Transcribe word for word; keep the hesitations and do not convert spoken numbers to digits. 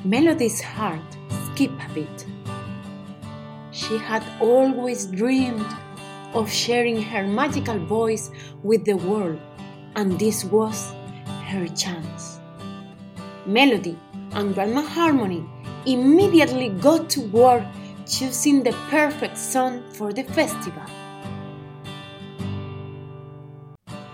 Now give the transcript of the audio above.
Melody's heart skipped a beat. She had always dreamed of sharing her magical voice with the world, and this was her chance. Melody and Grandma Harmony immediately got to work choosing the perfect song for the festival.